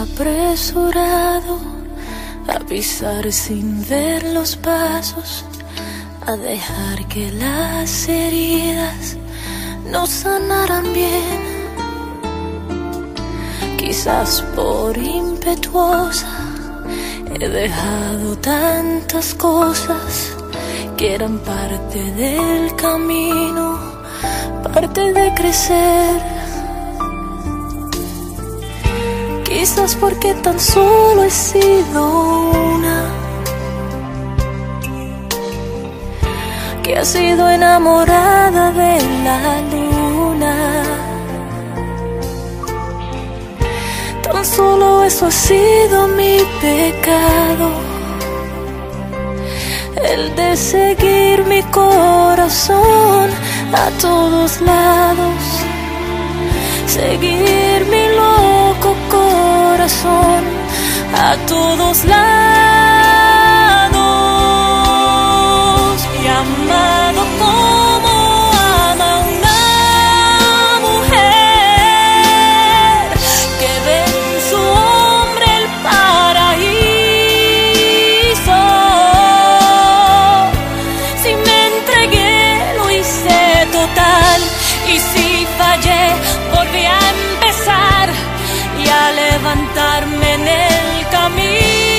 apresurado a pisar sin ver los pasos, a dejar que las heridas no sanaran bien. Quizás por impetuosa he dejado tantas cosas que eran parte del camino, parte de crecer. Quizás porque tan solo he sido una que ha sido enamorada de la luna. Tan solo eso ha sido mi pecado, el de seguir mi corazón a todos lados, seguir mi loco corazón a todos lados. Y amado como ama una mujer que ve en su hombre el paraíso. Si me entregué, lo hice total, y si fallé, volví a empezar y a levantarme en el camino.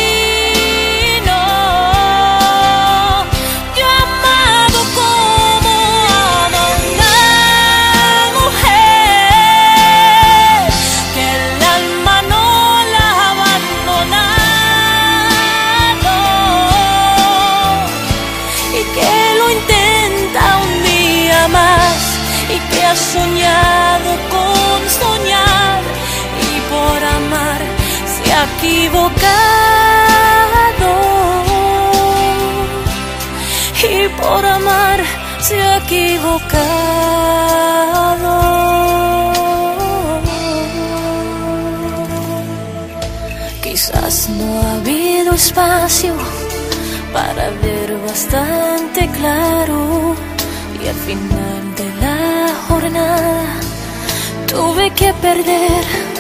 Yo he amado como ama una mujer que el alma no la ha abandonado y que lo intenta un día más, y que ha soñado con soñar, y por amar se ha equivocado, y por amar se ha equivocado. Quizás no ha habido espacio para ver bastante claro, y al final de la jornada tuve que perder.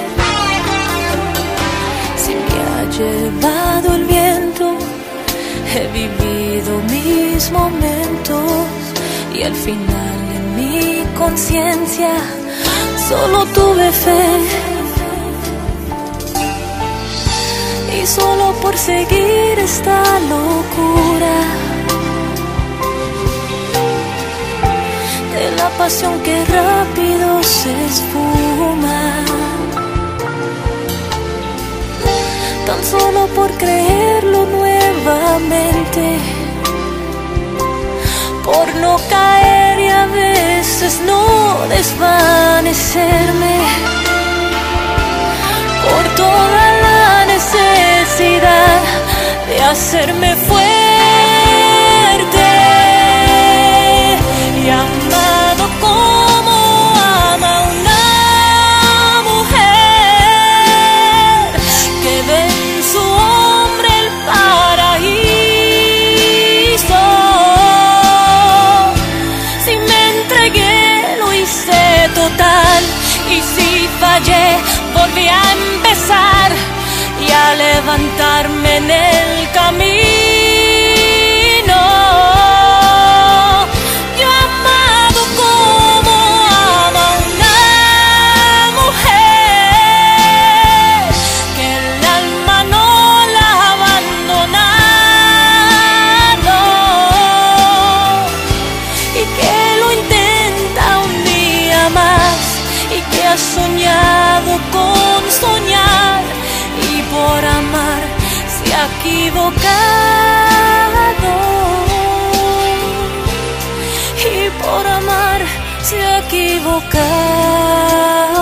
Si me ha llevado el viento, he vivido mis momentos, y al final en mi conciencia solo tuve fe. Y solo por seguir esta locura de la pasión que rápido se esfuma, tan solo por creerlo nuevamente, por no caer y a veces no desvanecerme, por toda la necesidad de hacerme fuerte. Y amado como ama una mujer que ve en su hombre el paraíso. Si me entregué, lo hice total, y si fallé, volví a empezar y a levantarme en el camino. Soñado con soñar, y por amar se ha equivocado, y por amar se ha equivocado.